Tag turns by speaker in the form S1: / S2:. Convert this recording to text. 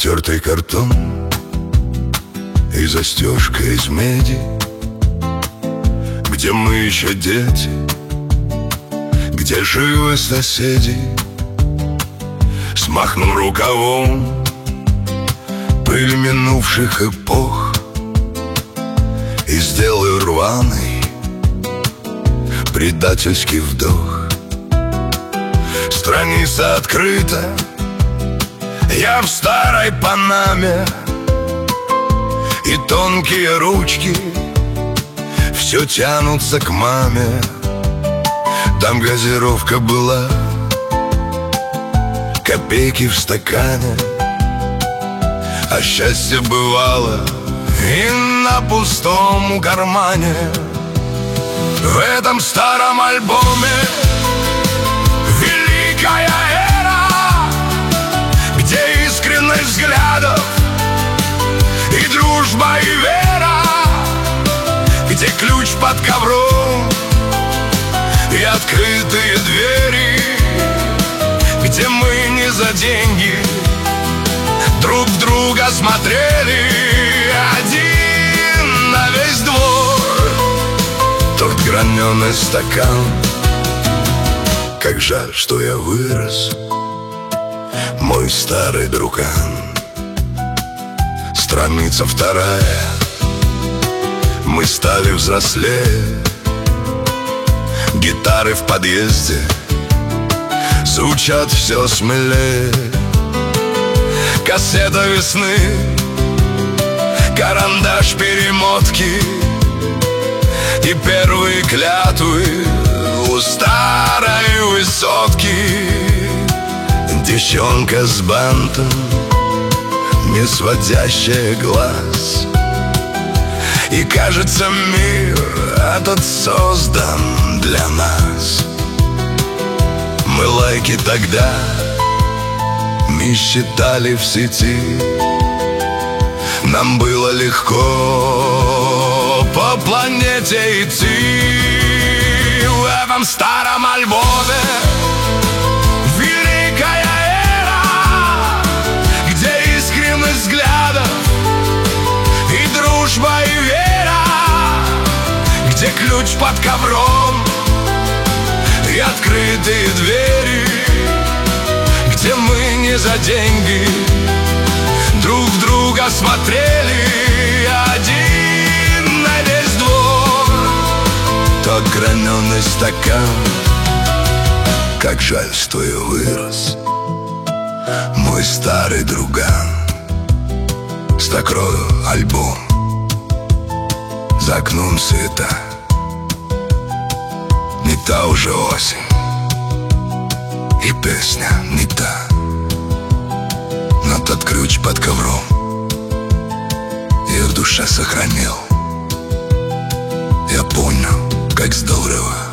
S1: Потертый картон и застежка из меди, где мы еще дети, где живы соседи. Смахну рукавом пыль минувших эпох и сделаю рваный предательский вдох. Страница открыта, я в старой панаме, и тонкие ручки все тянутся к маме. Там газировка была, копейки в стакане, а счастье бывало и на пустом кармане. В этом старом альбоме великая эра, где искренность взглядов и дружба, и вера, где ключ под ковром и открытые двери, где мы не за деньги друг в друга смотрели один на весь двор. Тот граненый стакан, как жаль, что я вырос, мой старый друган. Страница вторая, мы стали взрослее, гитары в подъезде звучат все смелее. Кассета весны, карандаш перемотки и первые клятвы у старой высотки. Девчонка с бантом, не сводящая глаз, и кажется, мир этот создан для нас. Мы лайки тогда не считали в сети, нам было легко по планете идти. В этом старом альбоме великая эра, где искренность взглядов и дружба, и вера, где ключ под ковром и открытые двери, где мы не за деньги друг в друга смотрели один на весь двор. Тот граненый стакан, как жаль, что я вырос, мой старый друган. Закрою альбом, за окном света, не та уже осень, и песня не та, но тот ключ под ковром я в душе сохранил. Я понял, как здорово